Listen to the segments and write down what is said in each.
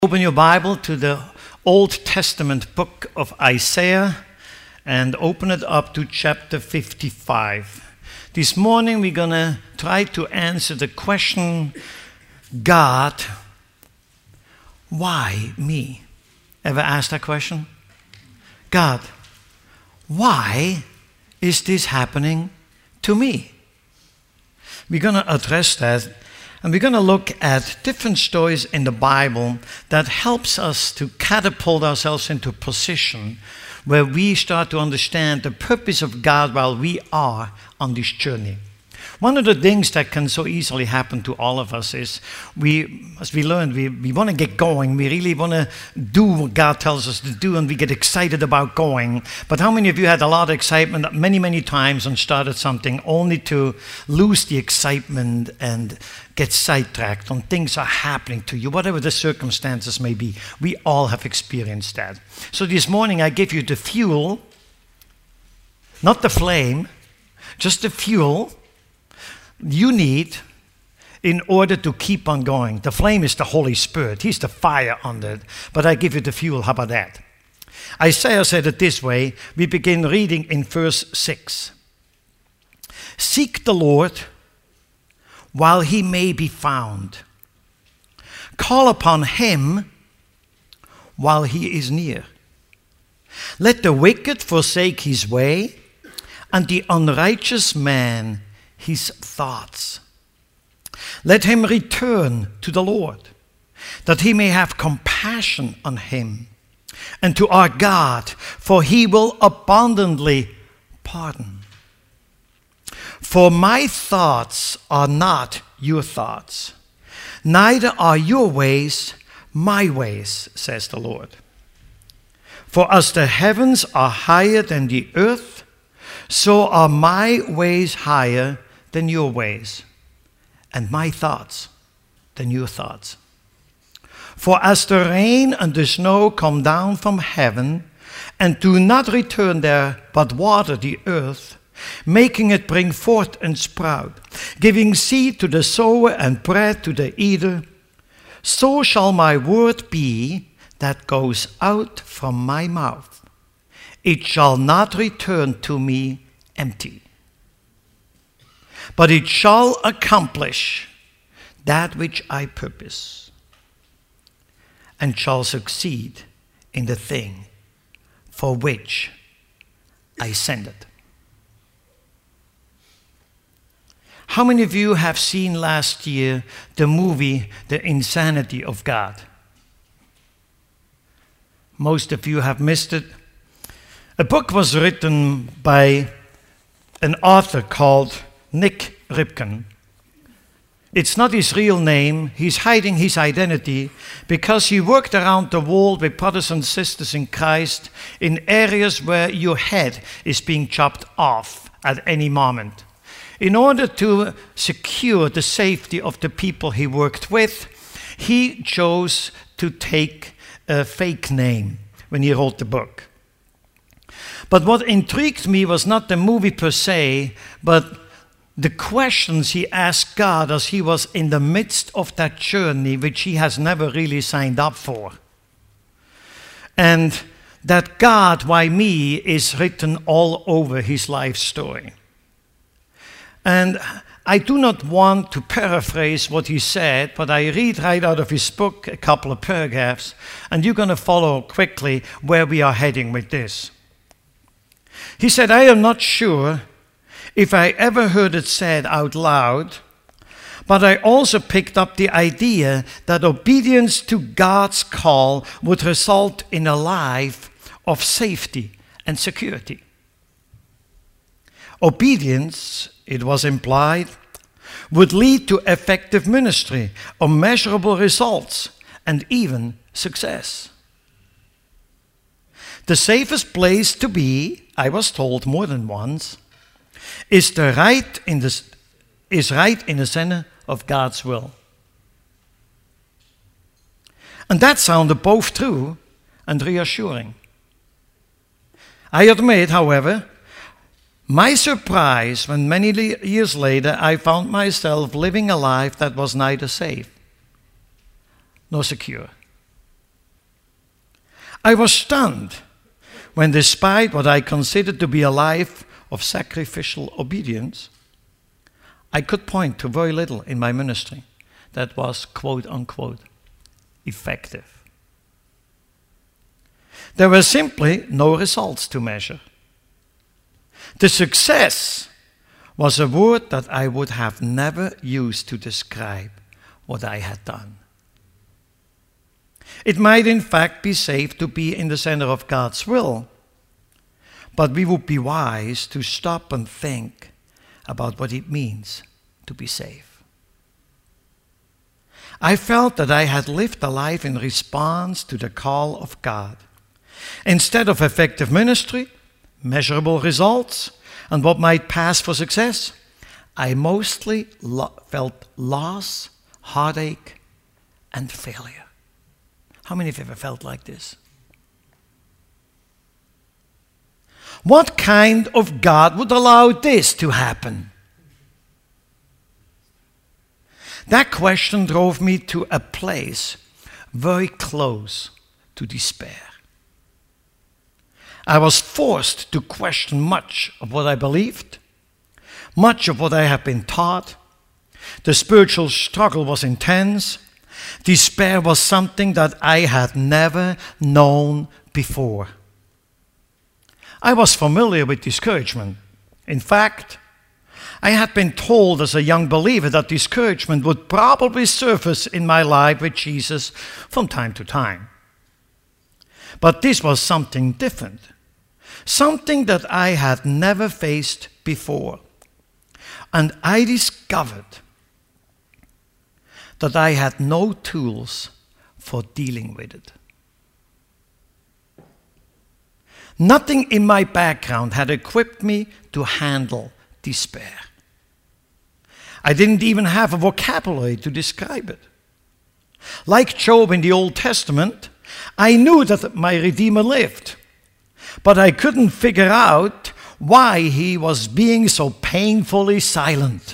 Open your Bible to the Old Testament book of Isaiah and open it up to chapter 55. This morning we're going to try to answer the question, God, why me? Ever asked that question? God, why is this happening to me? We're going to address that. And we're going to look at different stories in the Bible that helps us to catapult ourselves into a position where we start to understand the purpose of God while we are on this journey. One of the things that can so easily happen to all of us is as we learned, we want to get going. We really want to do what God tells us to do, and we get excited about going. But how many of you had a lot of excitement many, many times and started something only to lose the excitement and get sidetracked when things are happening to you, whatever the circumstances may be? We all have experienced that. So this morning I give you the fuel, not the flame, just the fuel you need in order to keep on going. The flame is the Holy Spirit. He's the fire on it. But I give you the fuel. How about that? Isaiah said it this way. We begin reading in verse 6. Seek the Lord while he may be found. Call upon him while he is near. Let the wicked forsake his way, and the unrighteous man his thoughts. Let him return to the Lord, that he may have compassion on him, and to our God, for he will abundantly pardon. For my thoughts are not your thoughts, neither are your ways my ways, says the Lord. For as the heavens are higher than the earth, so are my ways higher than your ways, and my thoughts than your thoughts. For as the rain and the snow come down from heaven, and do not return there, but water the earth, making it bring forth and sprout, giving seed to the sower and bread to the eater, so shall my word be that goes out from my mouth. It shall not return to me empty, but it shall accomplish that which I purpose, and shall succeed in the thing for which I send it. How many of you have seen last year the movie The Insanity of God? Most of you have missed it. A book was written by an author called Nick Ripken. It's not his real name. He's hiding his identity because he worked around the world with brothers and sisters in Christ in areas where your head is being chopped off at any moment. In order to secure the safety of the people he worked with, he chose to take a fake name when he wrote the book. But what intrigued me was not the movie per se, but the questions he asked God as he was in the midst of that journey, which he has never really signed up for. And that God, why me, is written all over his life story. And I do not want to paraphrase what he said, but I read right out of his book a couple of paragraphs, and you're going to follow quickly where we are heading with this. He said, I am not sure if I ever heard it said out loud, but I also picked up the idea that obedience to God's call would result in a life of safety and security. Obedience, it was implied, would lead to effective ministry or measurable results and even success. The safest place to be, I was told more than once, is right in the center of God's will. And that sounded both true and reassuring. I admit, however, my surprise when many years later I found myself living a life that was neither safe nor secure. I was stunned when, despite what I considered to be a life of sacrificial obedience, I could point to very little in my ministry that was, quote unquote, effective. There were simply no results to measure. The success was a word that I would have never used to describe what I had done. It might in fact be safe to be in the center of God's will, but we would be wise to stop and think about what it means to be safe. I felt that I had lived a life in response to the call of God. Instead of effective ministry, measurable results, and what might pass for success, I mostly felt loss, heartache, and failure. How many of you ever felt like this? What kind of God would allow this to happen? That question drove me to a place very close to despair. I was forced to question much of what I believed, much of what I had been taught. The spiritual struggle was intense. Despair was something that I had never known before. I was familiar with discouragement. In fact, I had been told as a young believer that discouragement would probably surface in my life with Jesus from time to time. But this was something different, something that I had never faced before. And I discovered that I had no tools for dealing with it. Nothing in my background had equipped me to handle despair. I didn't even have a vocabulary to describe it. Like Job in the Old Testament, I knew that my Redeemer lived, but I couldn't figure out why he was being so painfully silent.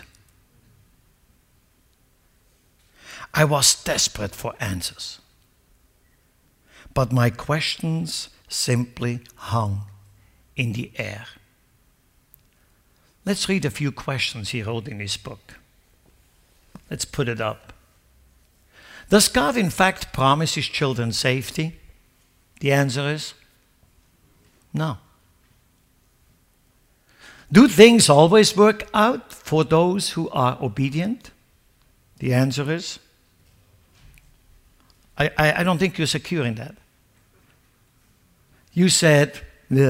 I was desperate for answers, but my questions simply hung in the air. Let's read a few questions he wrote in his book. Let's put it up. Does God in fact promise his children safety? The answer is no. Do things always work out for those who are obedient? The answer is I don't think you're secure in that. You said, yeah.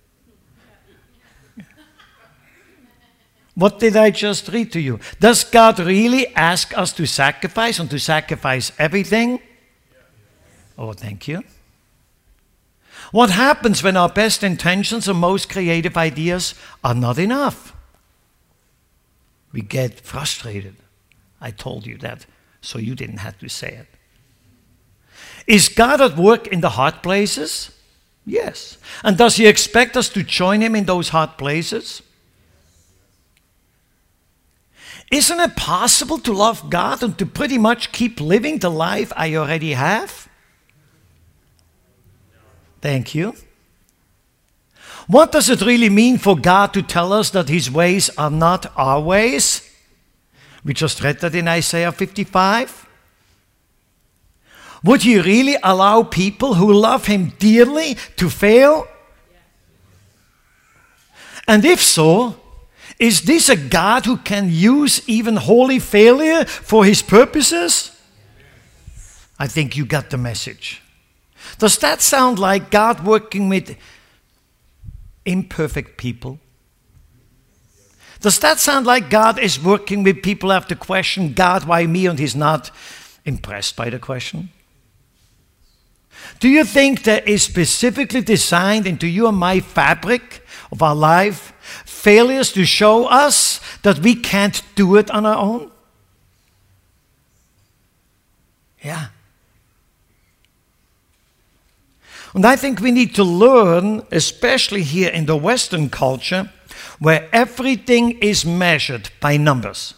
What did I just read to you? Does God really ask us to sacrifice and to sacrifice everything? Oh, thank you. What happens when our best intentions and most creative ideas are not enough? We get frustrated. I told you that, so you didn't have to say it. Is God at work in the hard places? Yes. And does he expect us to join him in those hard places? Isn't it possible to love God and to pretty much keep living the life I already have? Thank you. What does it really mean for God to tell us that his ways are not our ways? We just read that in Isaiah 55. Would he really allow people who love him dearly to fail? And if so, is this a God who can use even holy failure for his purposes? I think you got the message. Does that sound like God working with imperfect people? Does that sound like God is working with people who have to question, God, why me? And he's not impressed by the question? Do you think there is specifically designed into you and my fabric of our life failures to show us that we can't do it on our own? Yeah. And I think we need to learn, especially here in the Western culture, where everything is measured by numbers.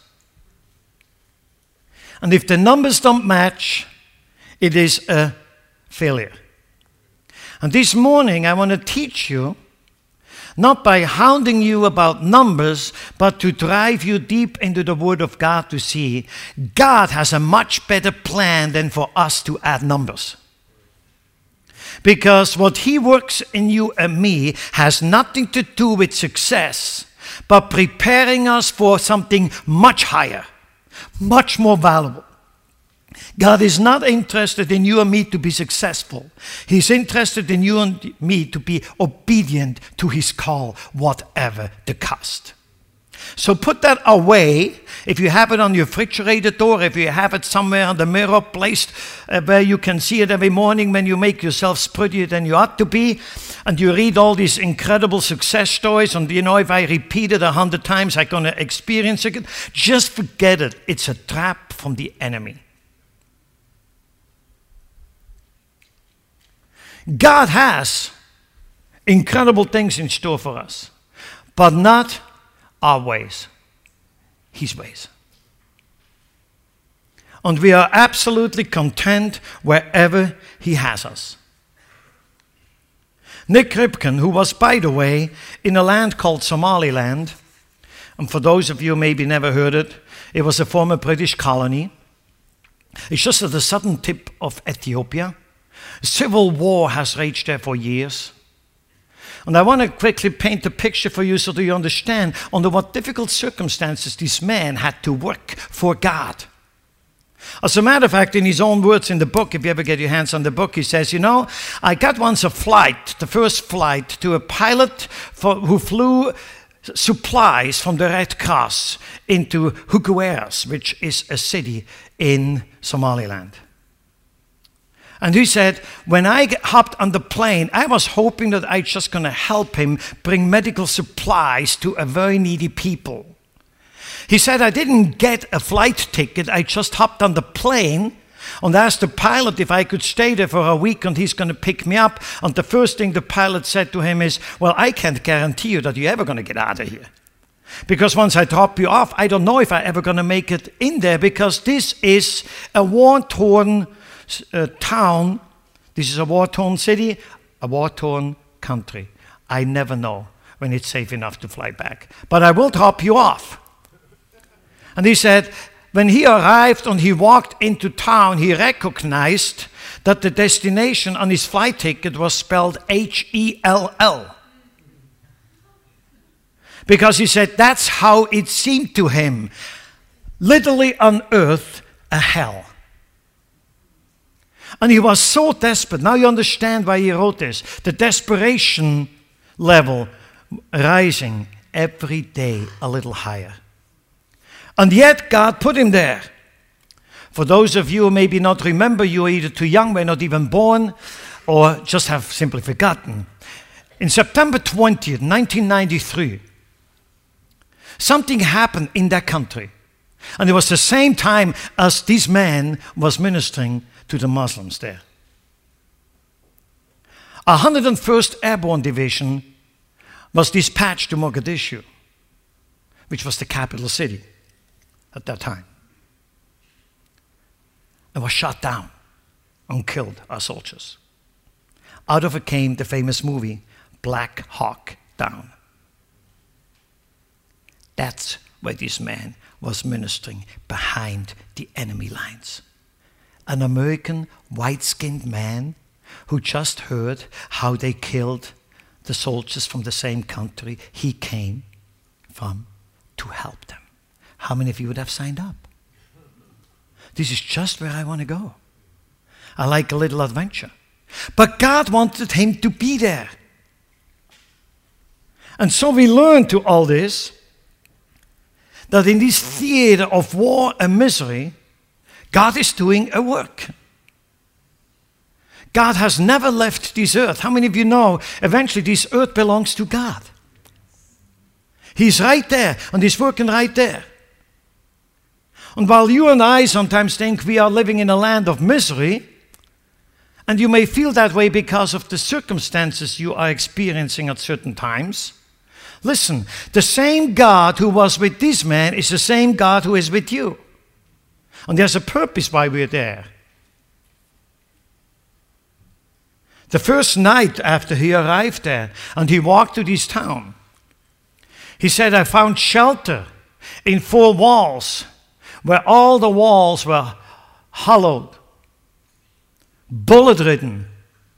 And if the numbers don't match, it is a failure. And this morning I want to teach you, not by hounding you about numbers, but to drive you deep into the Word of God to see God has a much better plan than for us to add numbers. Because what He works in you and me has nothing to do with success, but preparing us for something much higher, much more valuable. God is not interested in you and me to be successful. He's interested in you and me to be obedient to His call, whatever the cost. So put that away. If you have it on your refrigerator door, if you have it somewhere on the mirror placed where you can see it every morning when you make yourself prettier than you ought to be, and you read all these incredible success stories, and if I repeat it 100 times, I'm going to experience it. Just forget it. It's a trap from the enemy. God has incredible things in store for us, but not our ways, His ways. And we are absolutely content wherever He has us. Nick Ripken, who was, by the way, in a land called Somaliland, and for those of you who maybe never heard it, it was a former British colony. It's just at the southern tip of Ethiopia. Civil war has raged there for years. And I want to quickly paint a picture for you so that you understand under what difficult circumstances this man had to work for God. As a matter of fact, in his own words in the book, if you ever get your hands on the book, he says, I got once a flight, the first flight, to a pilot who flew supplies from the Red Cross into Hugueras, which is a city in Somaliland. And he said, when I hopped on the plane, I was hoping that I was just going to help him bring medical supplies to a very needy people. He said, I didn't get a flight ticket. I just hopped on the plane and asked the pilot if I could stay there for a week and he's going to pick me up. And the first thing the pilot said to him is, well, I can't guarantee you that you're ever going to get out of here. Because once I drop you off, I don't know if I'm ever going to make it in there, because this is a war-torn town. This is a war-torn city, a war-torn country. I never know when it's safe enough to fly back. But I will drop you off. And he said, when he arrived and he walked into town, he recognized that the destination on his flight ticket was spelled H-E-L-L. Because he said that's how it seemed to him. Literally on earth, a hell. And he was so desperate. Now you understand why he wrote this. The desperation level rising every day a little higher. And yet God put him there. For those of you who maybe not remember, you are either too young, were not even born, or just have simply forgotten. In September 20th, 1993, something happened in that country. And it was the same time as this man was ministering to the Muslims there. 101st Airborne Division was dispatched to Mogadishu, which was the capital city at that time. And was shot down and killed our soldiers. Out of it came the famous movie, Black Hawk Down. That's where this man was ministering, behind the enemy lines. An American white-skinned man who just heard how they killed the soldiers from the same country he came from to help them. How many of you would have signed up? This is just where I want to go. I like a little adventure. But God wanted him to be there. And so we learn to all this that in this theater of war and misery, God is doing a work. God has never left this earth. How many of you know eventually this earth belongs to God? He's right there, and He's working right there. And while you and I sometimes think we are living in a land of misery, and you may feel that way because of the circumstances you are experiencing at certain times, listen, the same God who was with this man is the same God who is with you. And there's a purpose why we're there. The first night after he arrived there and he walked to this town, he said, I found shelter in 4 walls where all the walls were hollowed, bullet-ridden.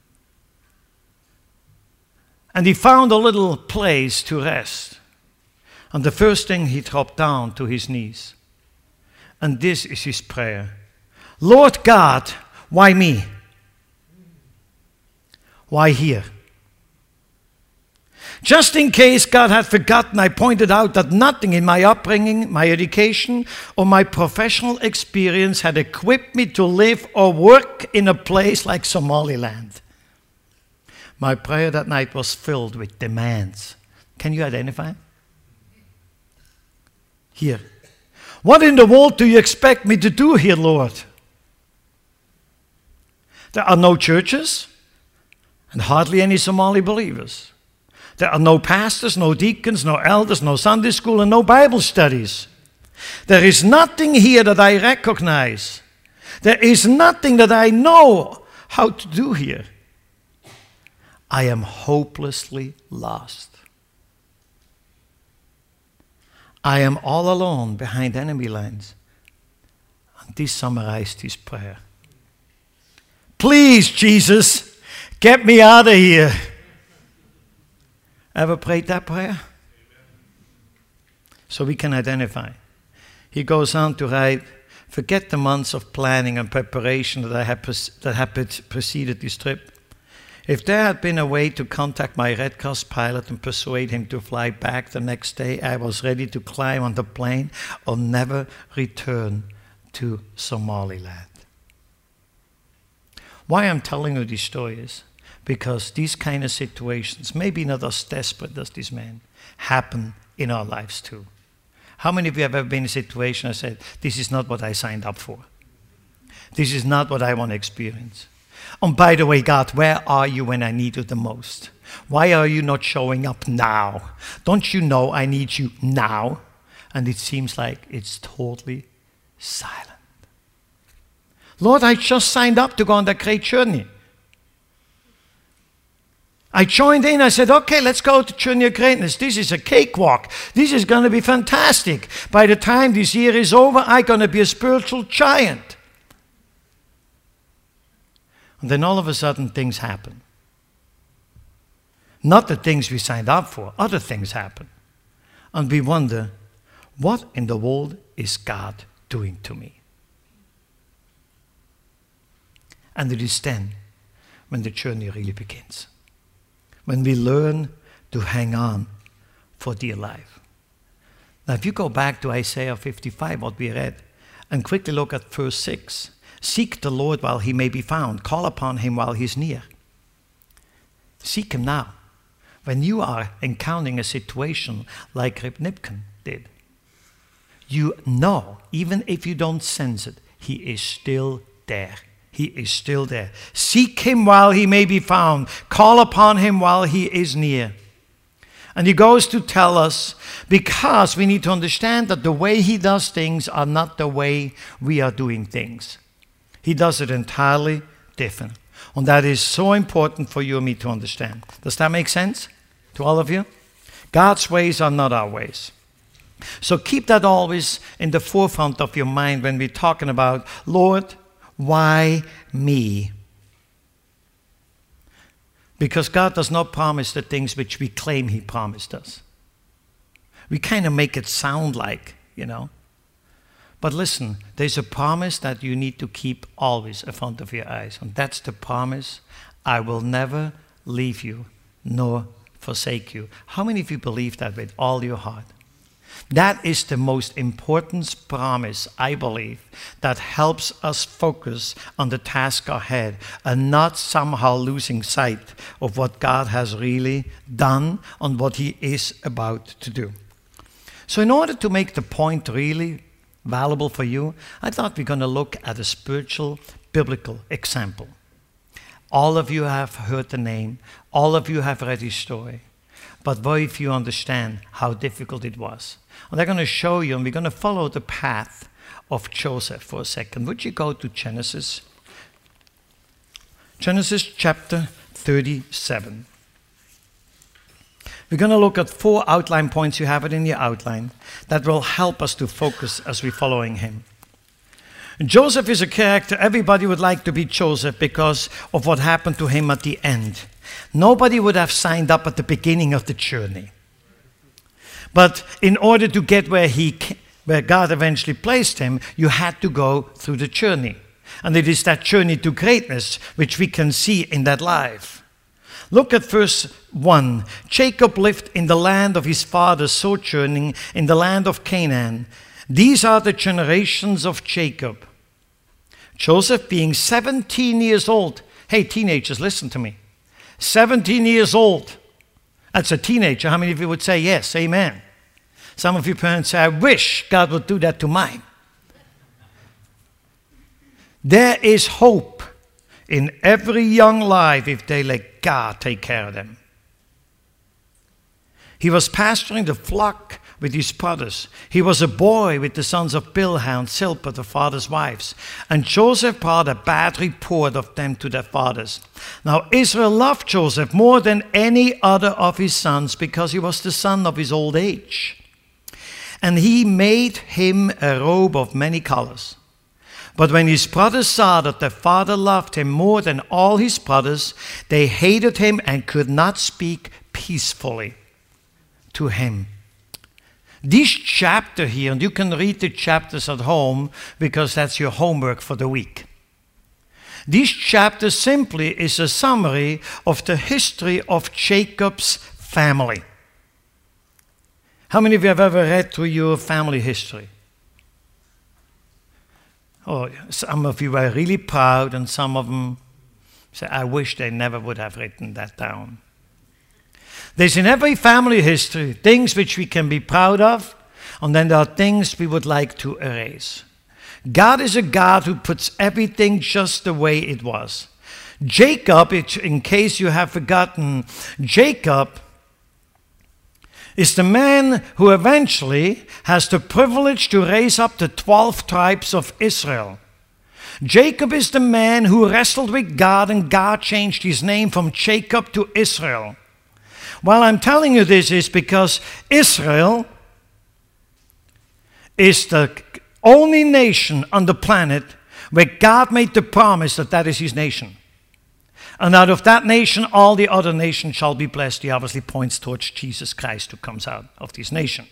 And he found a little place to rest. And the first thing, he dropped down to his knees. And this is his prayer. Lord God, why me? Why here? Just in case God had forgotten, I pointed out that nothing in my upbringing, my education, or my professional experience had equipped me to live or work in a place like Somaliland. My prayer that night was filled with demands. Can you identify? Here. What in the world do you expect me to do here, Lord? There are no churches and hardly any Somali believers. There are no pastors, no deacons, no elders, no Sunday school, and no Bible studies. There is nothing here that I recognize. There is nothing that I know how to do here. I am hopelessly lost. I am all alone behind enemy lines. And this summarized his prayer. Please, Jesus, get me out of here. Ever prayed that prayer? So we can identify. He goes on to write, forget the months of planning and preparation that had preceded this trip. If there had been a way to contact my Red Cross pilot and persuade him to fly back the next day, I was ready to climb on the plane or never return to Somaliland. Why I'm telling you these stories? Because these kind of situations, maybe not as desperate as this man, happen in our lives too. How many of you have ever been in a situation and said, this is not what I signed up for. This is not what I want to experience. And by the way, God, where are you when I need you the most? Why are you not showing up now? Don't you know I need you now? And it seems like it's totally silent. Lord, I just signed up to go on that great journey. I joined in, I said, okay, let's go to Journey of Greatness. This is a cakewalk. This is going to be fantastic. By the time this year is over, I'm going to be a spiritual giant. And then all of a sudden, things happen. Not the things we signed up for, other things happen. And we wonder, what in the world is God doing to me? And it is then when the journey really begins. When we learn to hang on for dear life. Now, if you go back to Isaiah 55, what we read, and quickly look at verse 6. Seek the Lord while he may be found. Call upon him while he's near. Seek him now. When you are encountering a situation like Reb Nipken did, you know, even if you don't sense it, he is still there. He is still there. Seek him while he may be found. Call upon him while he is near. And he goes to tell us, because we need to understand that the way he does things are not the way we are doing things. He does it entirely different. And that is so important for you and me to understand. Does that make sense to all of you? God's ways are not our ways. So keep that always in the forefront of your mind when we're talking about, Lord, why me? Because God does not promise the things which we claim he promised us. We kind of make it sound like, But listen, there's a promise that you need to keep always in front of your eyes. And that's the promise, I will never leave you nor forsake you. How many of you believe that with all your heart? That is the most important promise, I believe, that helps us focus on the task ahead and not somehow losing sight of what God has really done and what he is about to do. So in order to make the point really valuable for you, I thought we're going to look at a spiritual, biblical example. All of you have heard the name. All of you have read his story. But very few understand how difficult it was. And they're going to show you, and we're going to follow the path of Joseph for a second. Would you go to Genesis? Genesis chapter 37. We're going to look at 4 outline points. You have it in your outline that will help us to focus as we're following him. Joseph is a character. Everybody would like to be Joseph because of what happened to him at the end. Nobody would have signed up at the beginning of the journey. But in order to get where God eventually placed him, you had to go through the journey. And it is that journey to greatness which we can see in that life. Look at verse 1. Jacob lived in the land of his fathers, sojourning in the land of Canaan. These are the generations of Jacob. Joseph being 17 years old. Hey, teenagers, listen to me. 17 years old. That's a teenager. How many of you would say yes? Amen. Some of you parents say, I wish God would do that to mine. There is hope in every young life if they let God take care of them. He was pasturing the flock with his brothers. He was a boy with the sons of Bilhah and Zilpah, the father's wives. And Joseph brought a bad report of them to their fathers. Now Israel loved Joseph more than any other of his sons because he was the son of his old age. And he made him a robe of many colors. But when his brothers saw that their father loved him more than all his brothers, they hated him and could not speak peacefully to him. This chapter here, and you can read the chapters at home because that's your homework for the week. This chapter simply is a summary of the history of Jacob's family. How many of you have ever read through your family history? Oh, some of you are really proud, and some of them say, I wish they never would have written that down. There's in every family history things which we can be proud of, and then there are things we would like to erase. God is a God who puts everything just the way it was. Jacob, in case you have forgotten, Jacob is the man who eventually has the privilege to raise up the 12 tribes of Israel. Jacob is the man who wrestled with God, and God changed his name from Jacob to Israel. While I'm telling you this is because Israel is the only nation on the planet where God made the promise that that is his nation. And out of that nation, all the other nations shall be blessed. He obviously points towards Jesus Christ who comes out of this nation.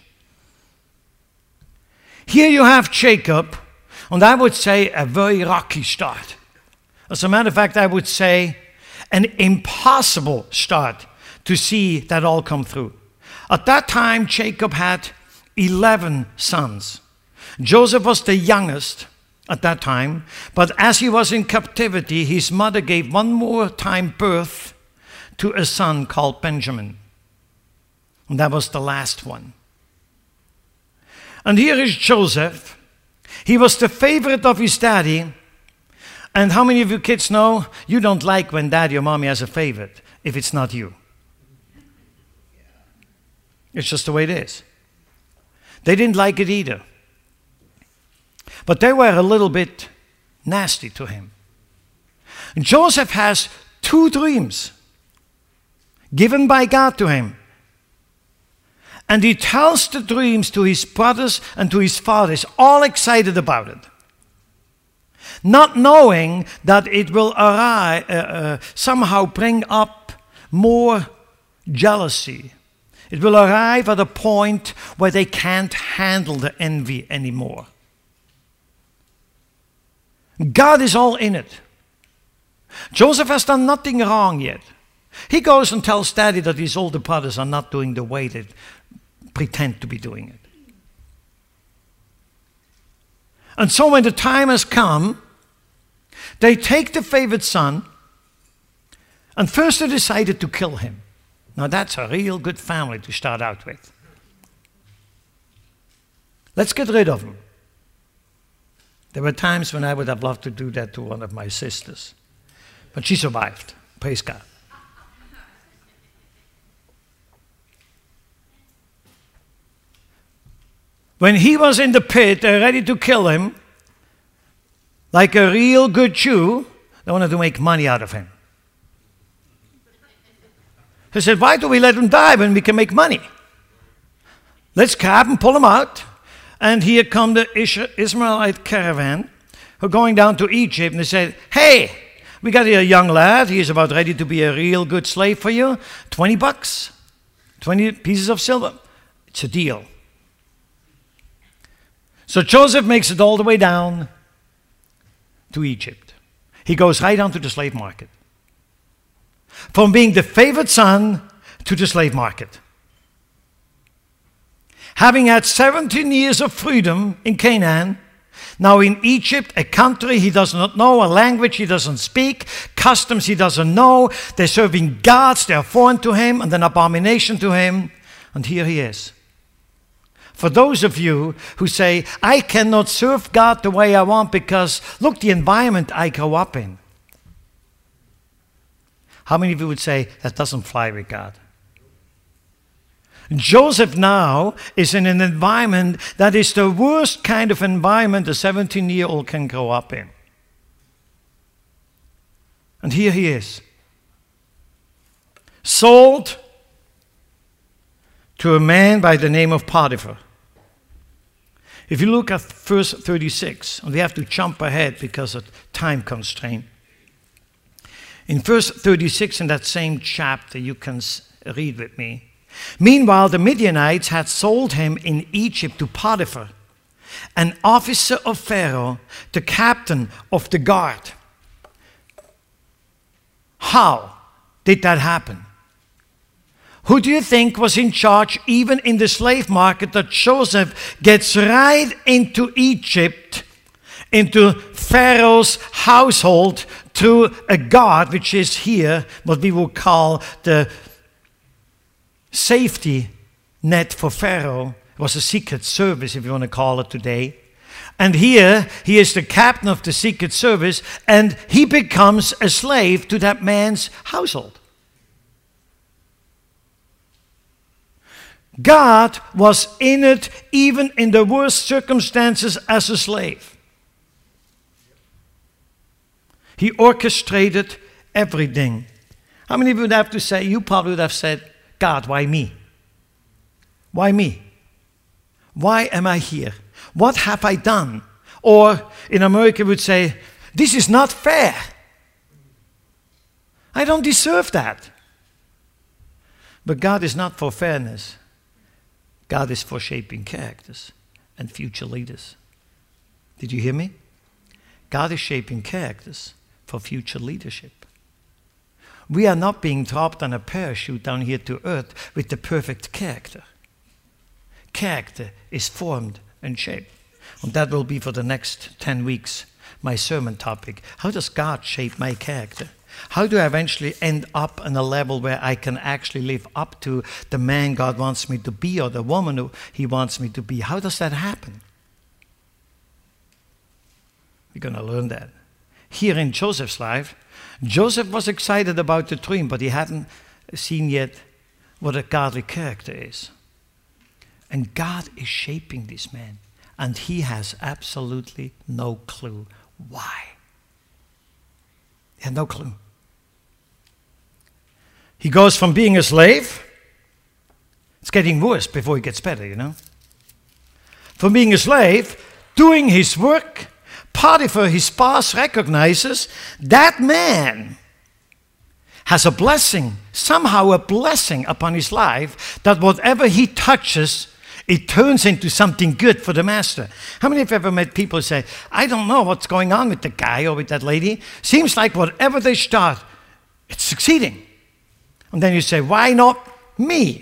Here you have Jacob, and I would say a very rocky start. As a matter of fact, I would say an impossible start to see that all come through. At that time, Jacob had 11 sons. Joseph was the youngest at that time, but as he was in captivity, his mother gave one more time birth to a son called Benjamin. And that was the last one. And here is Joseph. He was the favorite of his daddy. And how many of you kids know you don't like when daddy or mommy has a favorite if it's not you? It's just the way it is. They didn't like it either. But they were a little bit nasty to him. And Joseph has 2 dreams given by God to him. And he tells the dreams to his brothers and to his fathers, all excited about it. Not knowing that it will somehow bring up more jealousy. It will arrive at a point where they can't handle the envy anymore. God is all in it. Joseph has done nothing wrong yet. He goes and tells daddy that his older brothers are not doing the way they pretend to be doing it. And so when the time has come, they take the favorite son, and first they decided to kill him. Now that's a real good family to start out with. Let's get rid of him. There were times when I would have loved to do that to one of my sisters. But she survived. Praise God. When he was in the pit, they're ready to kill him. Like a real good Jew, they wanted to make money out of him. He said, why do we let him die when we can make money? Let's grab him, pull him out. And here come the Ishmaelite caravan who are going down to Egypt. And they said, hey, we got here a young lad. He is about ready to be a real good slave for you. $20, 20 pieces of silver. It's a deal. So Joseph makes it all the way down to Egypt. He goes right down to the slave market. From being the favored son to the slave market. Having had 17 years of freedom in Canaan, now in Egypt, a country he does not know, a language he doesn't speak, customs he doesn't know, they're serving gods, they are foreign to him and an abomination to him, and here he is. For those of you who say, I cannot serve God the way I want because, look, the environment I grew up in. How many of you would say, that doesn't fly with God? Joseph now is in an environment that is the worst kind of environment a 17-year-old can grow up in. And here he is. Sold to a man by the name of Potiphar. If you look at verse 36, and we have to jump ahead because of time constraint. In verse 36 in that same chapter, you can read with me. Meanwhile, the Midianites had sold him in Egypt to Potiphar, an officer of Pharaoh, the captain of the guard. How did that happen? Who do you think was in charge even in the slave market that Joseph gets right into Egypt, into Pharaoh's household through a guard, which is here what we will call the safety net for Pharaoh. It was a secret service, if you want to call it today. And here, he is the captain of the secret service, and he becomes a slave to that man's household. God was in it, even in the worst circumstances, as a slave. He orchestrated everything. How many of you would have to say, you probably would have said, God, why me? Why me? Why am I here? What have I done? Or in America we would say, this is not fair. I don't deserve that. But God is not for fairness. God is for shaping characters and future leaders. Did you hear me? God is shaping characters for future leadership. We are not being dropped on a parachute down here to earth with the perfect character. Character is formed and shaped. And that will be for the next 10 weeks my sermon topic. How does God shape my character? How do I eventually end up on a level where I can actually live up to the man God wants me to be or the woman who He wants me to be? How does that happen? We're going to learn that. Here in Joseph's life, Joseph was excited about the dream, but he hadn't seen yet what a godly character is. And God is shaping this man, and he has absolutely no clue why. He had no clue. He goes from being a slave, it's getting worse before it gets better, you know. From being a slave, doing his work, Potiphar, his boss, recognizes that man has a blessing, somehow a blessing upon his life, that whatever he touches, it turns into something good for the master. How many of you have ever met people who say, I don't know what's going on with the guy or with that lady. Seems like whatever they start, it's succeeding. And then you say, why not me?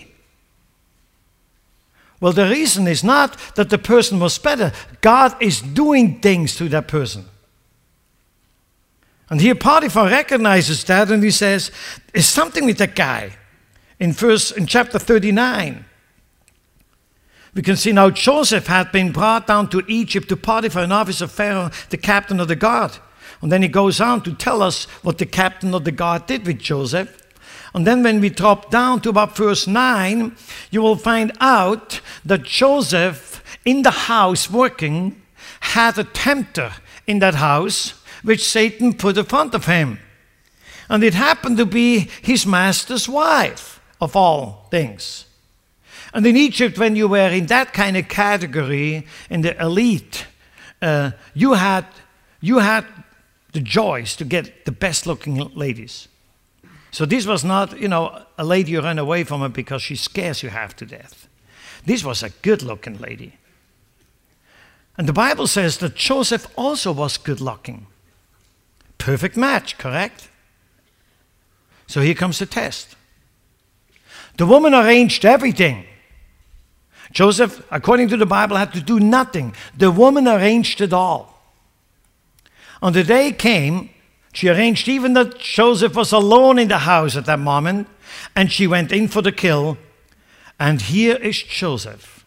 Well, the reason is not that the person was better. God is doing things to that person. And here Potiphar recognizes that, and he says, there's something with that guy. In chapter 39, we can see now Joseph had been brought down to Egypt to Potiphar, an officer of Pharaoh, the captain of the guard. And then he goes on to tell us what the captain of the guard did with Joseph. And then when we drop down to about verse 9, you will find out that Joseph, in the house working, had a tempter in that house, which Satan put in front of him. And it happened to be his master's wife, of all things. And in Egypt, when you were in that kind of category, in the elite, you had the choice to get the best-looking ladies. So this was not, a lady you run away from her because she scares you half to death. This was a good-looking lady. And the Bible says that Joseph also was good-looking. Perfect match, correct? So here comes the test. The woman arranged everything. Joseph, according to the Bible, had to do nothing. The woman arranged it all. On the day came, she arranged even that Joseph was alone in the house at that moment, and she went in for the kill. And here is Joseph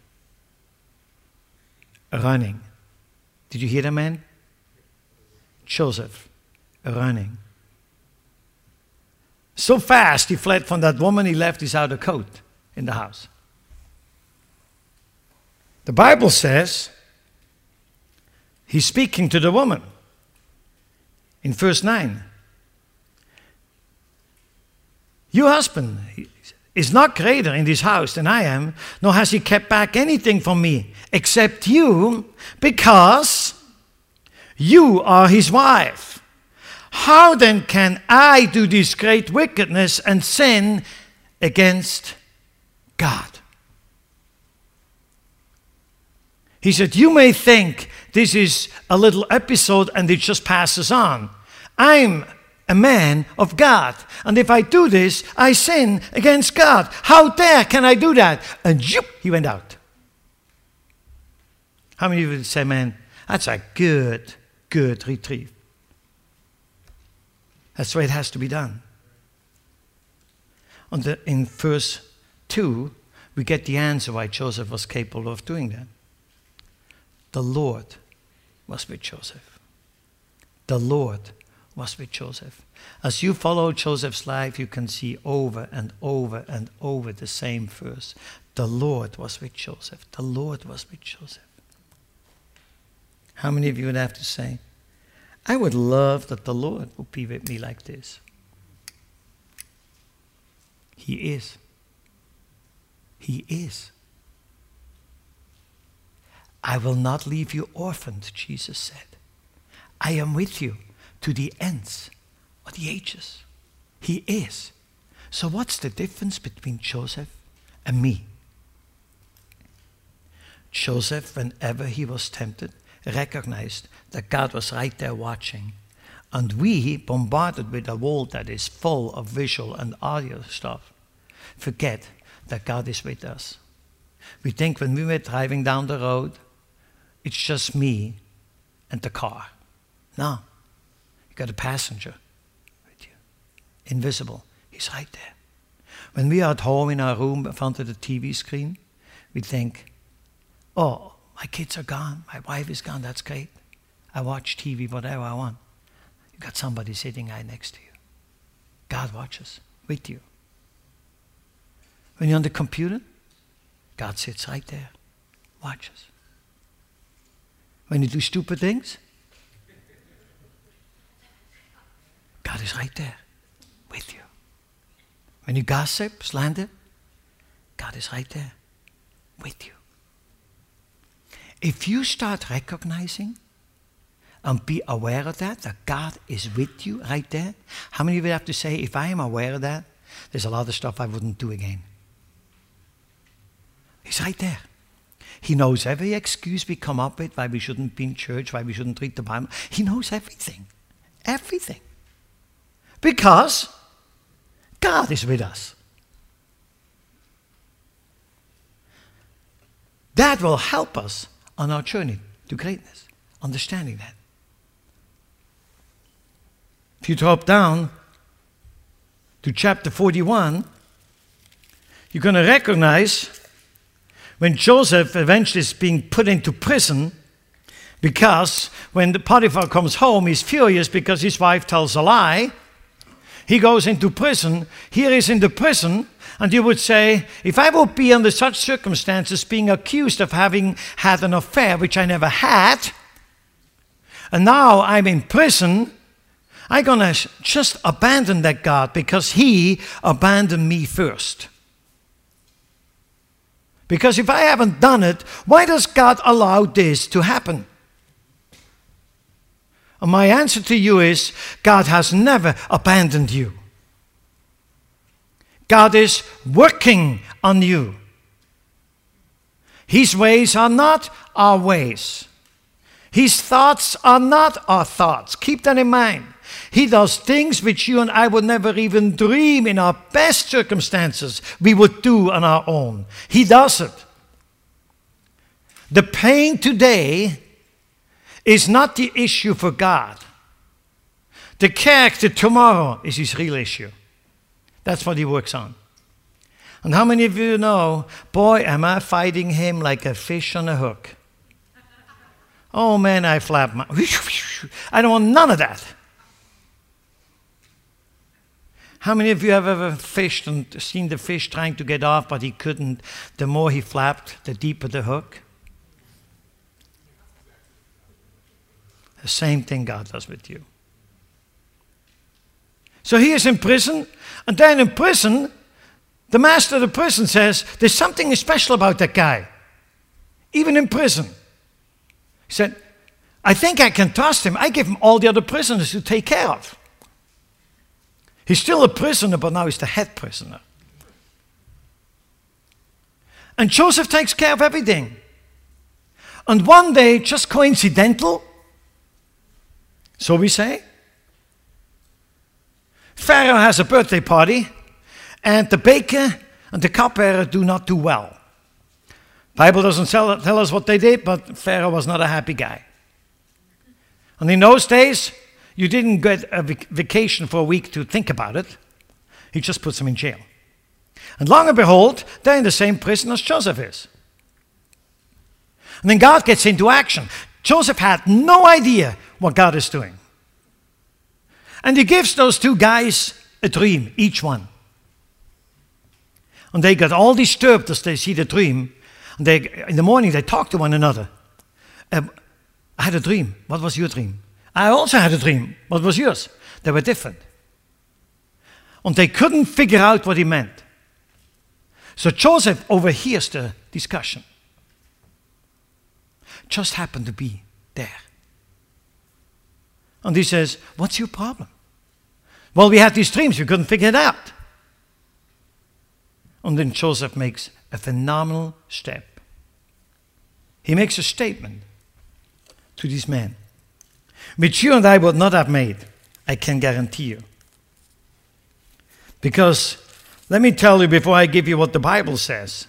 running. Did you hear that, man? Joseph running. So fast he fled from that woman, he left his outer coat in the house. The Bible says he's speaking to the woman in verse 9. Your husband is not greater in this house than I am, nor has he kept back anything from me, except you, because you are his wife. How then can I do this great wickedness and sin against God? He said, you may think this is a little episode and it just passes on. I'm a man of God. And if I do this, I sin against God. How dare can I do that? And he went out. How many of you would say, man, that's a good retrieve? That's the way it has to be done. In verse 2, we get the answer why Joseph was capable of doing that. The Lord was with Joseph. The Lord was with Joseph. As you follow Joseph's life, you can see over and over and over the same verse. The Lord was with Joseph. The Lord was with Joseph. How many of you would have to say, I would love that the Lord would be with me like this? He is. He is. I will not leave you orphaned, Jesus said. I am with you to the ends of the ages. He is. So what's the difference between Joseph and me? Joseph, whenever he was tempted, recognized that God was right there watching. And we, bombarded with a world that is full of visual and audio stuff, forget that God is with us. We think when we were driving down the road, it's just me and the car. No. You got a passenger with you. Invisible. He's right there. When we are at home in our room in front of the TV screen, we think, oh, my kids are gone. My wife is gone. That's great. I watch TV, whatever I want. You got somebody sitting right next to you. God watches with you. When you're on the computer, God sits right there, watches. When you do stupid things, God is right there with you. When you gossip, slander, God is right there with you. If you start recognizing and be aware of that God is with you right there, how many of you have to say, if I am aware of that, there's a lot of stuff I wouldn't do again. He's right there. He knows every excuse we come up with, why we shouldn't be in church, why we shouldn't read the Bible. He knows everything. Everything. Because God is with us. That will help us on our journey to greatness, understanding that. If you drop down to chapter 41, you're going to recognize when Joseph eventually is being put into prison, because when the Potiphar comes home, he's furious because his wife tells a lie. He goes into prison. Here he's in the prison, and you would say, if I would be under such circumstances being accused of having had an affair, which I never had, and now I'm in prison, I'm going to just abandon that God because he abandoned me first. Because if I haven't done it, why does God allow this to happen? And my answer to you is, God has never abandoned you. God is working on you. His ways are not our ways. His thoughts are not our thoughts. Keep that in mind. He does things which you and I would never even dream in our best circumstances we would do on our own. He does it. The pain today is not the issue for God. The character tomorrow is his real issue. That's what he works on. And how many of you know, boy, am I fighting him like a fish on a hook. Oh man, I flap my... I don't want none of that. How many of you have ever fished and seen the fish trying to get off, but he couldn't? The more he flapped, the deeper the hook. The same thing God does with you. So he is in prison, and then in prison, the master of the prison says, there's something special about that guy, even in prison. He said, I think I can trust him. I give him all the other prisoners to take care of. He's still a prisoner, but now he's the head prisoner. And Joseph takes care of everything. And one day, just coincidental, so we say, Pharaoh has a birthday party, and the baker and the cupbearer do not do well. Bible doesn't tell us what they did, but Pharaoh was not a happy guy. And in those days, you didn't get a vacation for a week to think about it. He just puts them in jail. And long and behold, they're in the same prison as Joseph is. And then God gets into action. Joseph had no idea what God is doing. And he gives those two guys a dream, each one. And they got all disturbed as they see the dream. And in the morning, they talk to one another. I had a dream. What was your dream? I also had a dream. What was yours? They were different. And they couldn't figure out what he meant. So Joseph overhears the discussion. Just happened to be there. And he says, what's your problem? Well, we had these dreams. We couldn't figure it out. And then Joseph makes a phenomenal step. He makes a statement to these men, which you and I would not have made, I can guarantee you. Because, let me tell you before I give you what the Bible says.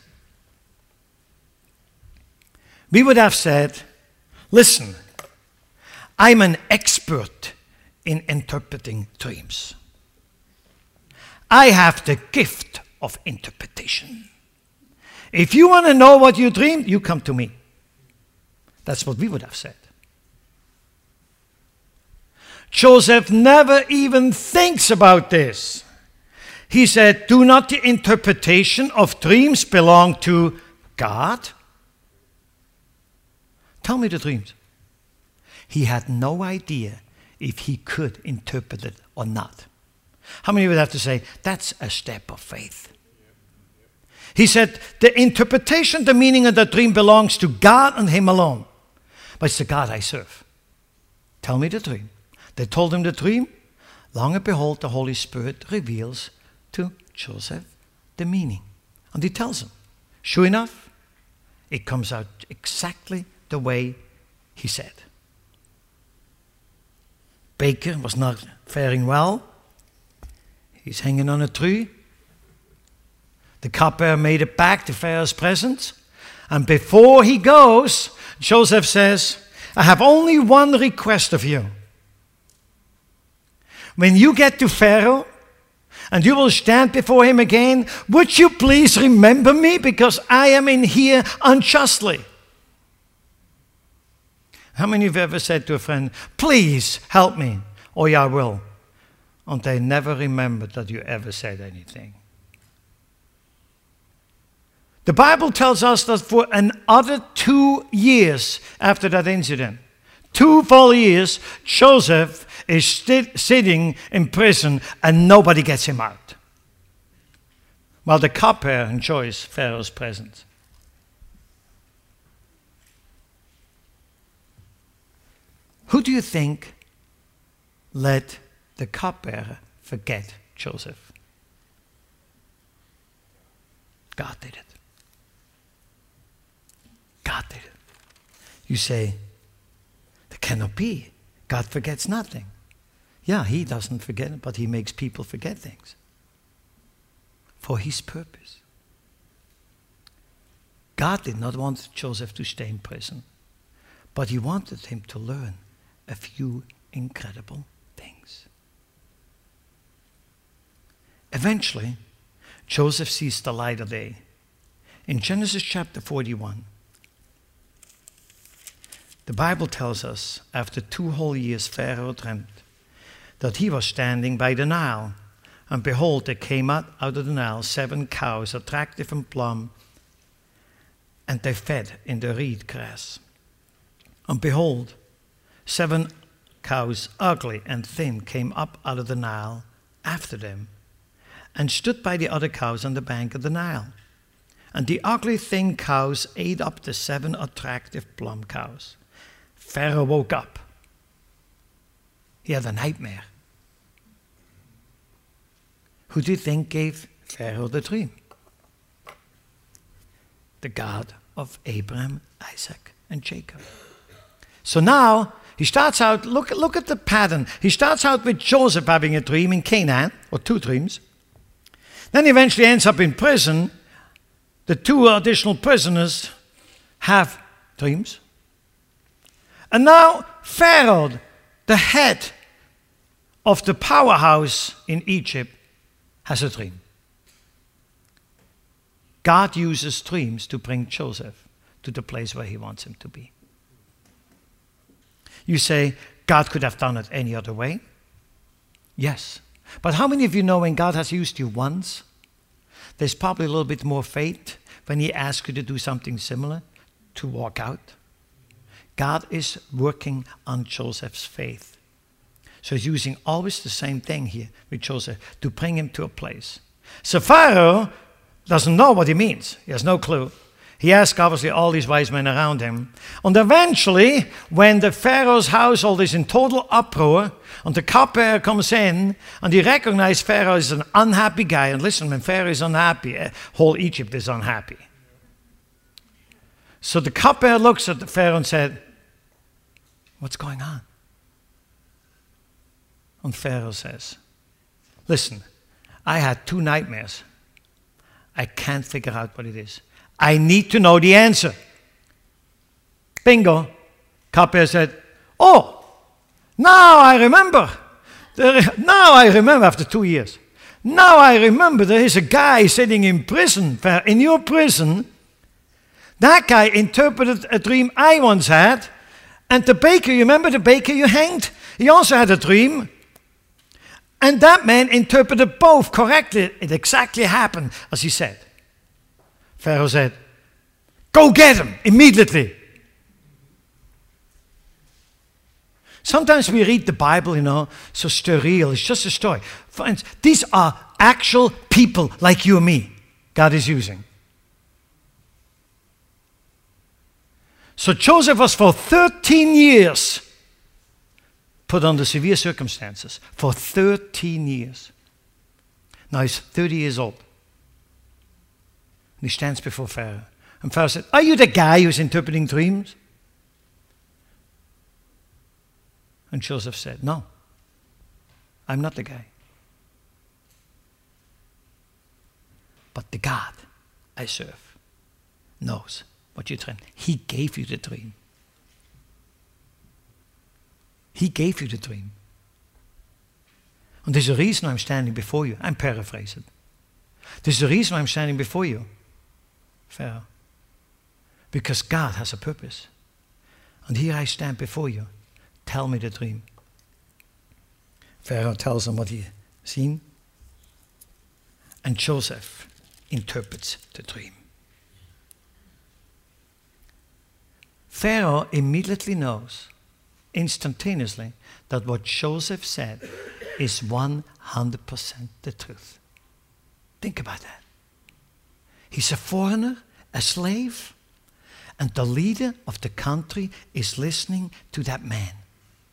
We would have said, listen, I'm an expert in interpreting dreams. I have the gift of interpretation. If you want to know what you dreamed, you come to me. That's what we would have said. Joseph never even thinks about this. He said, do not the interpretation of dreams belong to God? Tell me the dreams. He had no idea if he could interpret it or not. How many would have to say, that's a step of faith? He said, the interpretation, the meaning of the dream belongs to God and him alone. But it's the God I serve. Tell me the dream. They told him the dream. Long and behold, the Holy Spirit reveals to Joseph the meaning. And he tells him. Sure enough, it comes out exactly the way he said. Baker was not faring well. He's hanging on a tree. The cupbearer made it back to Pharaoh's presence. And before he goes, Joseph says, I have only one request of you. When you get to Pharaoh and you will stand before him again, would you please remember me because I am in here unjustly? How many of you ever said to a friend, please help me, or yeah, I will, and they never remembered that you ever said anything? The Bible tells us that for another 2 years after that incident, 2 full years, Joseph is sitting in prison and nobody gets him out. While the cupbearer enjoys Pharaoh's presence. Who do you think let the cupbearer forget Joseph? God did it. God did it. You say, that cannot be. God forgets nothing. Yeah, he doesn't forget it, but he makes people forget things. For his purpose. God did not want Joseph to stay in prison, but he wanted him to learn a few incredible things. Eventually, Joseph sees the light of day. In Genesis chapter 41, the Bible tells us, after 2 whole years Pharaoh dreamt that he was standing by the Nile, and behold, there came out of the Nile 7 cows, attractive and plump, and they fed in the reed grass. And behold, 7 cows, ugly and thin, came up out of the Nile after them, and stood by the other cows on the bank of the Nile. And the ugly, thin cows ate up the 7 attractive, plump cows. Pharaoh woke up. He had a nightmare. Who do you think gave Pharaoh the dream? The God of Abraham, Isaac, and Jacob. So now he starts out, look at the pattern. He starts out with Joseph having a dream in Canaan, or 2 dreams. Then he eventually ends up in prison. The 2 additional prisoners have dreams. And now Pharaoh, the head of the powerhouse in Egypt, has a dream. God uses dreams to bring Joseph to the place where he wants him to be. You say, God could have done it any other way? Yes. But how many of you know when God has used you once, there's probably a little bit more faith when he asks you to do something similar, to walk out? God is working on Joseph's faith. So he's using always the same thing here with Joseph to bring him to a place. So Pharaoh doesn't know what he means. He has no clue. He asks obviously all these wise men around him. And eventually, when the Pharaoh's household is in total uproar, and the cupbearer comes in, and he recognizes Pharaoh is an unhappy guy. And listen, when Pharaoh is unhappy, whole Egypt is unhappy. So the cupbearer looks at the Pharaoh and said, what's going on? And Pharaoh says, listen, I had 2 nightmares. I can't figure out what it is. I need to know the answer. Bingo. Cupbearer said, oh, now I remember. Now I remember after 2 years. Now I remember there is a guy sitting in prison, in your prison. That guy interpreted a dream I once had. And the baker, you remember the baker you hanged? He also had a dream. And that man interpreted both correctly. It exactly happened as he said. Pharaoh said, go get him immediately. Sometimes we read the Bible, so surreal. It's just a story. For instance, these are actual people like you and me God is using. So Joseph was for 13 years put under severe circumstances. For 13 years. Now he's 30 years old. And he stands before Pharaoh. And Pharaoh said, are you the guy who's interpreting dreams? And Joseph said, no, I'm not the guy. But the God I serve knows what you dream. He gave you the dream. He gave you the dream. And there's a reason I'm standing before you. I'm paraphrasing. There's a reason I'm standing before you, Pharaoh. Because God has a purpose. And here I stand before you. Tell me the dream. Pharaoh tells him what he seen. And Joseph interprets the dream. Pharaoh immediately knows, instantaneously, that what Joseph said is 100% the truth. Think about that. He's a foreigner, a slave, and the leader of the country is listening to that man.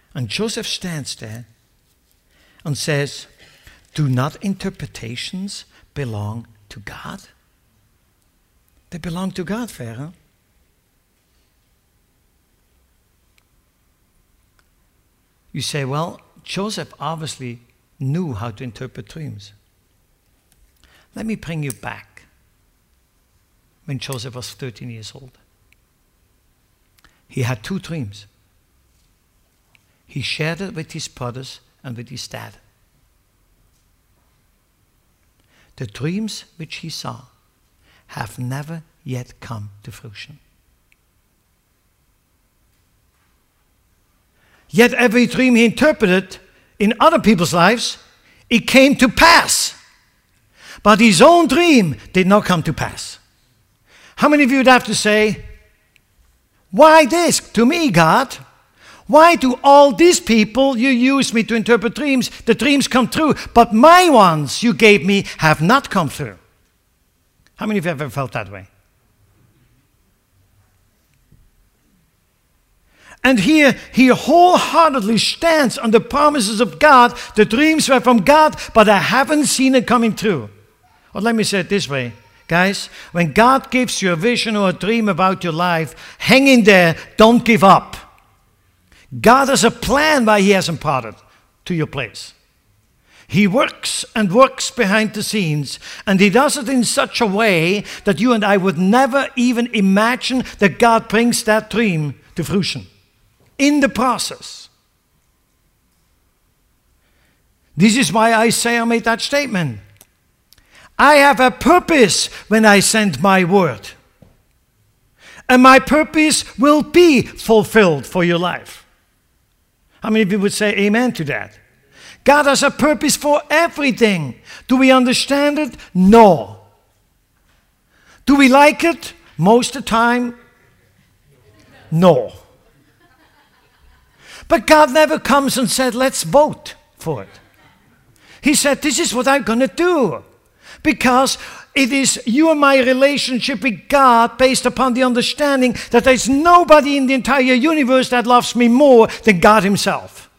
And Joseph stands there and says, do not interpretations belong to God? They belong to God, Pharaoh. You say, well, Joseph obviously knew how to interpret dreams. Let me bring you back when Joseph was 13 years old. He had 2 dreams. He shared it with his brothers and with his dad. The dreams which he saw have never yet come to fruition. Yet every dream he interpreted in other people's lives, it came to pass. But his own dream did not come to pass. How many of you would have to say, why this to me, God? Why do all these people you use me to interpret dreams, the dreams come true, but my ones you gave me have not come through? How many of you have ever felt that way? And here he wholeheartedly stands on the promises of God. The dreams were from God, but I haven't seen it coming true. Or let me say it this way, guys. When God gives you a vision or a dream about your life, hang in there, don't give up. God has a plan why he hasn't brought it to your place. He works and works behind the scenes, and he does it in such a way that you and I would never even imagine that God brings that dream to fruition. In the process. This is why Isaiah made that statement. I have a purpose when I send my word. And my purpose will be fulfilled for your life. How many of you would say amen to that? God has a purpose for everything. Do we understand it? No. Do we like it? Most of the time, no. But God never comes and said, let's vote for it. He said, this is what I'm going to do. Because it is you and my relationship with God based upon the understanding that there's nobody in the entire universe that loves me more than God himself.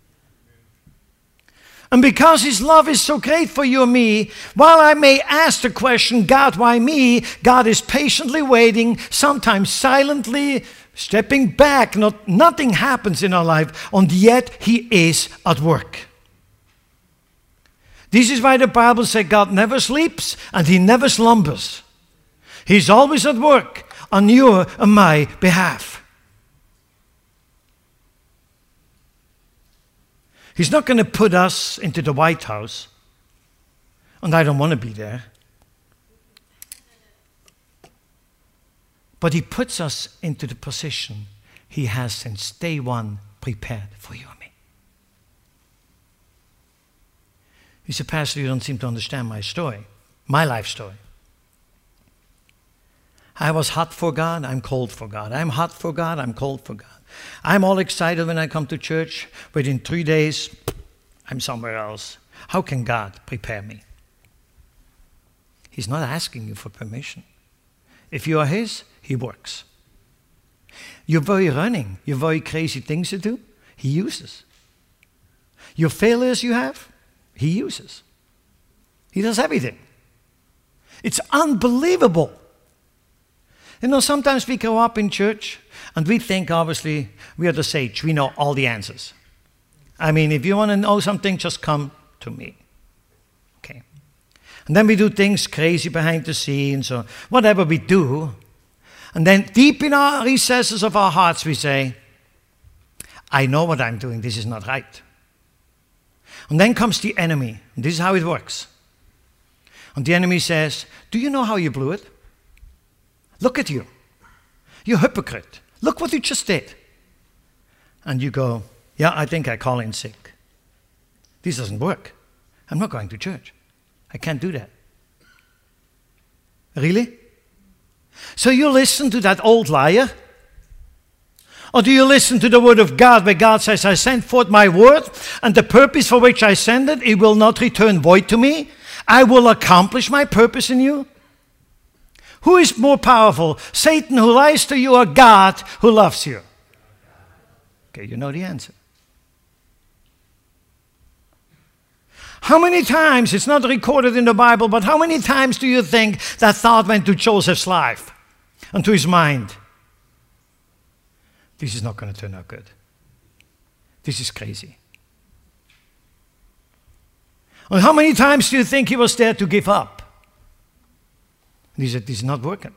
And because his love is so great for you and me, while I may ask the question, God, why me? God is patiently waiting, sometimes silently stepping back. Nothing happens in our life, and yet he is at work. This is why the Bible says God never sleeps and he never slumbers. He's always at work on your and my behalf. He's not going to put us into the White House, and I don't want to be there. But he puts us into the position he has since day one prepared for you and me. You say, Pastor, you don't seem to understand my story, my life story. I was hot for God, I'm cold for God. I'm hot for God, I'm cold for God. I'm all excited when I come to church. Within 3 days, I'm somewhere else. How can God prepare me? He's not asking you for permission. If you are his, he works. You're very running. You're very crazy things to do. He uses. Your failures you have, he uses. He does everything. It's unbelievable. You know, sometimes we grow up in church and we think, obviously, we are the sage. We know all the answers. I mean, if you want to know something, just come to me. Okay. And then we do things crazy behind the scenes or whatever we do. And then deep in our recesses of our hearts, we say, I know what I'm doing. This is not right. And then comes the enemy. And this is how it works. And the enemy says, do you know how you blew it? Look at you. You're a hypocrite. Look what you just did. And you go, yeah, I think I call in sick. This doesn't work. I'm not going to church. I can't do that. Really? So you listen to that old liar? Or do you listen to the word of God where God says, I send forth my word, and the purpose for which I send it, it will not return void to me. I will accomplish my purpose in you. Who is more powerful, Satan who lies to you or God who loves you? Okay, you know the answer. How many times, it's not recorded in the Bible, but how many times do you think that thought went to Joseph's life and to his mind? This is not going to turn out good. This is crazy. And how many times do you think he was there to give up? He said, this is not working.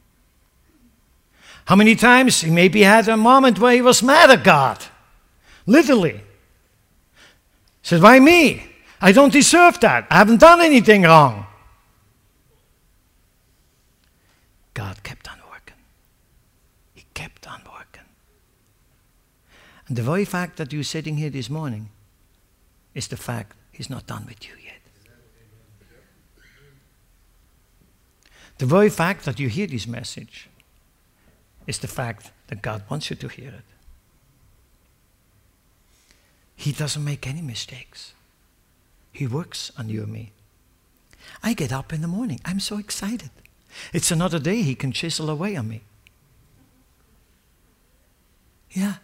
How many times he maybe had a moment where he was mad at God? Literally. He said, why me? I don't deserve that. I haven't done anything wrong. God kept on working. He kept on working. And the very fact that you're sitting here this morning is the fact He's not done with you yet. The very fact that you hear this message is the fact that God wants you to hear it. He doesn't make any mistakes. He works on you and me. I get up in the morning. I'm so excited. It's another day He can chisel away on me. Yeah.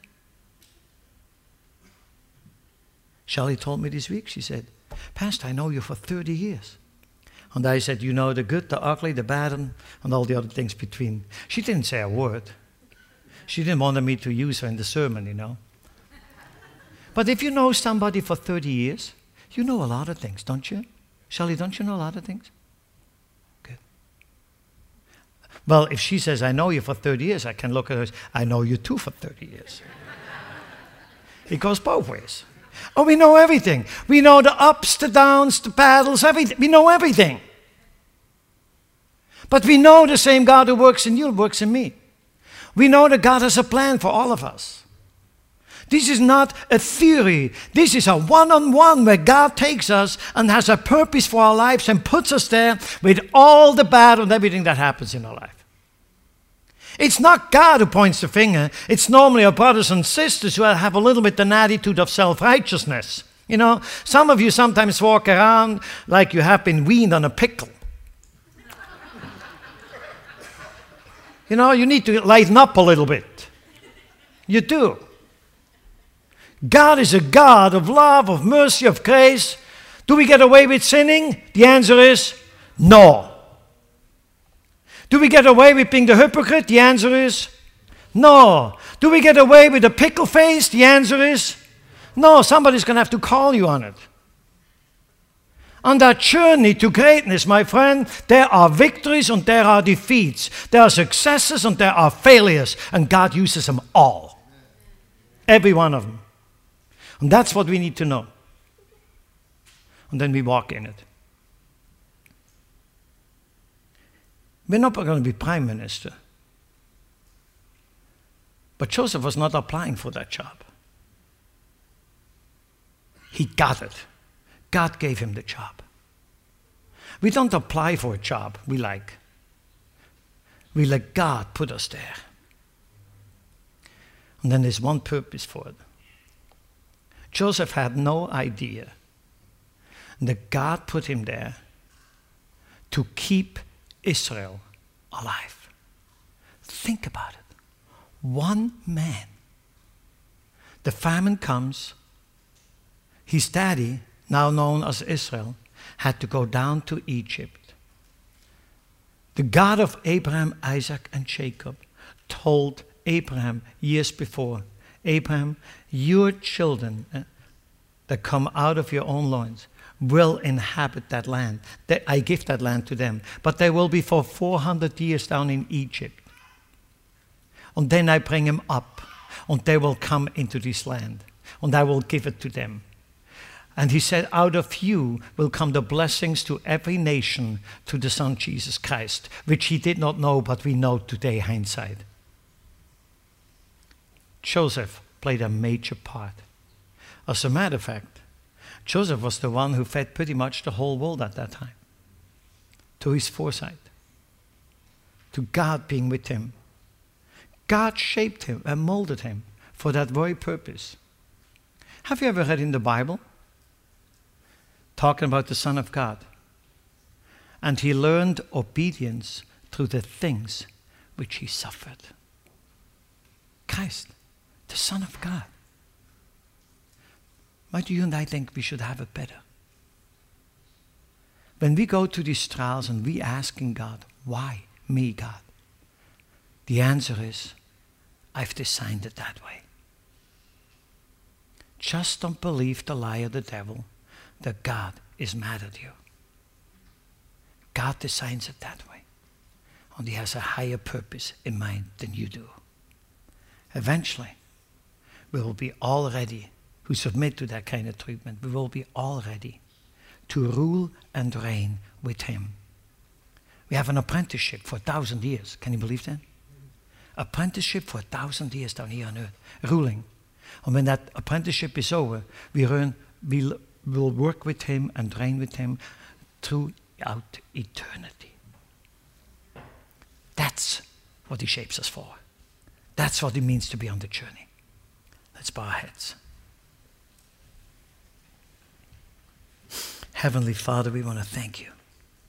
Shelley told me this week, she said, Pastor, I know you for 30 years. And I said, you know the good, the ugly, the bad, and all the other things between. She didn't say a word. She didn't want me to use her in the sermon, you know. But if you know somebody for 30 years, you know a lot of things, don't you? Shelley, don't you know a lot of things? Good. Well, if she says, I know you for 30 years, I can look at her and say, I know you too for 30 years. It goes both ways. Oh, we know everything. We know the ups, the downs, the battles, everything. We know everything. But we know the same God who works in you works in me. We know that God has a plan for all of us. This is not a theory. This is a one-on-one where God takes us and has a purpose for our lives and puts us there with all the bad and everything that happens in our life. It's not God who points the finger. It's normally our brothers and sisters who have a little bit an attitude of self-righteousness. You know, some of you sometimes walk around like you have been weaned on a pickle. You know, you need to lighten up a little bit. You do. God is a God of love, of mercy, of grace. Do we get away with sinning? The answer is no. Do we get away with being the hypocrite? The answer is no. Do we get away with a pickle face? The answer is no. Somebody's going to have to call you on it. On that journey to greatness, my friend, there are victories and there are defeats. There are successes and there are failures. And God uses them all. Every one of them. And that's what we need to know. And then we walk in it. We're not going to be prime minister. But Joseph was not applying for that job. He got it. God gave him the job. We don't apply for a job we like. We let God put us there. And then there's one purpose for it. Joseph had no idea that God put him there to keep Israel alive. Think about it. One man. The famine comes. His daddy, now known as Israel, had to go down to Egypt. The God of Abraham, Isaac, and Jacob told Abraham years before, Abraham, your children that come out of your own loins will inhabit that land. I give that land to them. But they will be for 400 years down in Egypt. And then I bring them up. And they will come into this land. And I will give it to them. And he said, out of you will come the blessings to every nation through the Son Jesus Christ, which he did not know, but we know today, hindsight. Joseph played a major part. As a matter of fact, Joseph was the one who fed pretty much the whole world at that time. To his foresight. To God being with him. God shaped him and molded him for that very purpose. Have you ever read in the Bible? Talking about the Son of God. And he learned obedience through the things which he suffered. Christ, the Son of God. Why do you and I think we should have it better? when we go to these trials and we asking God, why me, God? The answer is, I've designed it that way. Just don't believe the lie of the devil that God is mad at you. God designs it that way. And he has a higher purpose in mind than you do. Eventually, we will be all ready who submit to that kind of treatment. We will be all ready to rule and reign with him. We have an apprenticeship for 1,000 years. Can you believe that? Apprenticeship for 1,000 years down here on earth, ruling. And when that apprenticeship is over, we'll work with him and reign with him throughout eternity. That's what he shapes us for. That's what it means to be on the journey. Let's bow our heads. Heavenly Father, we want to thank you.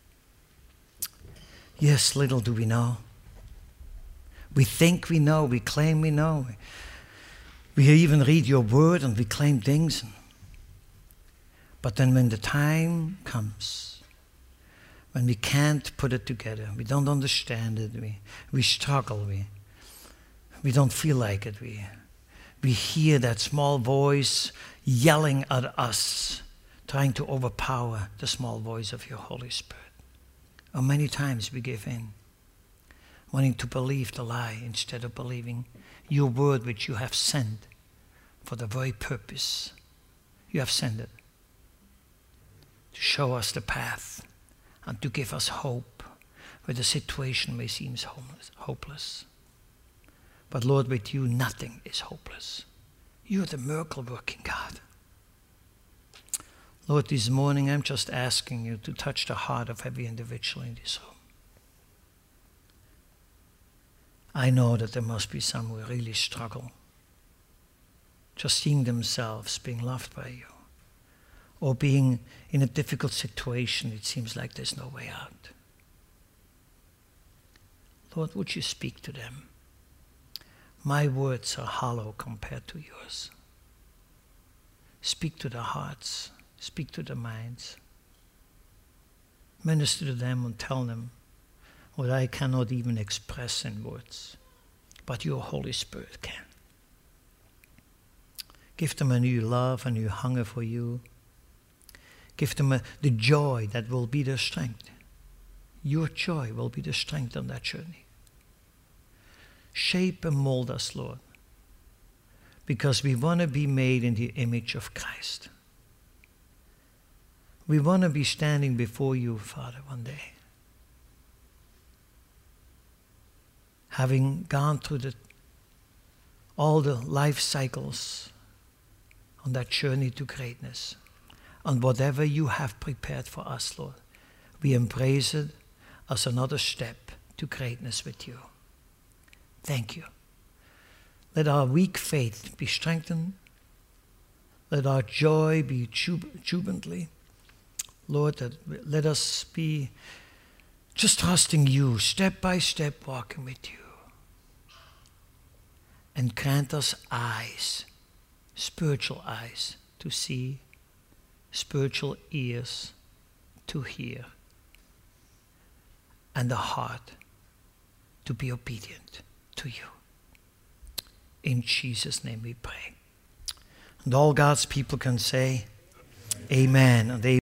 Yes, little do we know. We think we know, we claim we know. We even read your word and we claim things. But then when the time comes, when we can't put it together, we don't understand it, we struggle, we don't feel like it, we hear that small voice yelling at us, trying to overpower the small voice of your Holy Spirit. And many times we give in, wanting to believe the lie instead of believing your word which you have sent for the very purpose you have sent it, to show us the path and to give us hope where the situation may seem hopeless. But Lord, with you nothing is hopeless. You are the miracle working God. Lord, this morning I'm just asking you to touch the heart of every individual in this room. I know that there must be some who really struggle just seeing themselves being loved by you, or being in a difficult situation. It seems like there's no way out. Lord, would you speak to them? My words are hollow compared to yours. Speak to their hearts. Speak to their minds. Minister to them and tell them what I cannot even express in words, but your Holy Spirit can. Give them a new love, a new hunger for you. Give them the joy that will be their strength. Your joy will be the strength on that journey. Shape and mold us, Lord, because we want to be made in the image of Christ. We want to be standing before you, Father, one day, having gone through all the life cycles on that journey to greatness. And whatever you have prepared for us, Lord, we embrace it as another step to greatness with you. Thank you. Let our weak faith be strengthened. Let our joy be jubilantly. Lord, let us be just trusting you, step by step walking with you. And grant us eyes, spiritual eyes to see, spiritual ears to hear, and a heart to be obedient to you. In Jesus' name we pray. And all God's people can say, Amen. And they